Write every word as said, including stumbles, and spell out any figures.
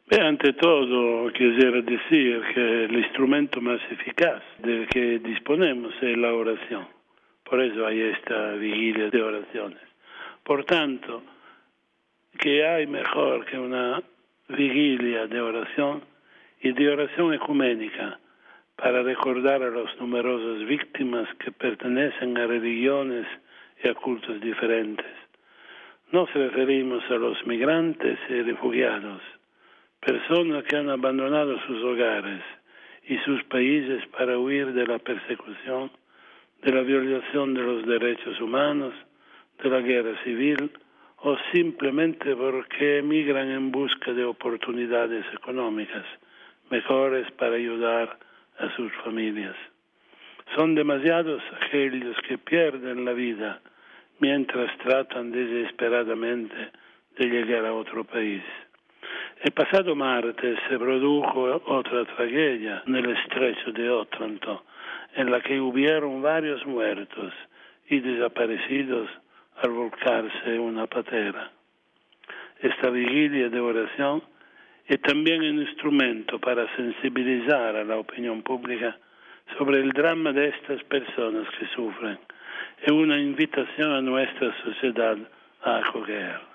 Beh, ante todo quisiera decir que el instrumento más eficaz del que disponemos es la oración. Por eso hay esta vigilia de oraciones. Por tanto, ¿qué hay mejor que una vigilia de oración y de oración ecuménica para recordar a las numerosas víctimas que pertenecen a religiones y a cultos diferentes? Nos referimos a los migrantes y refugiados, personas que han abandonado sus hogares y sus países para huir de la persecución, de la violación de los derechos humanos, de la guerra civil, o simplemente porque emigran en busca de oportunidades económicas mejores para ayudar a sus familias. Son demasiados aquellos que pierden la vida mientras tratan desesperadamente de llegar a otro país. El pasado martes se produjo otra tragedia en el estrecho de Otranto, en la que hubieron varios muertos y desaparecidos al volcarse una patera. Esta vigilia de oración es también un instrumento para sensibilizar a la opinión pública sobre el drama de estas personas que sufren. Es una invitación a nuestra sociedad a acoger.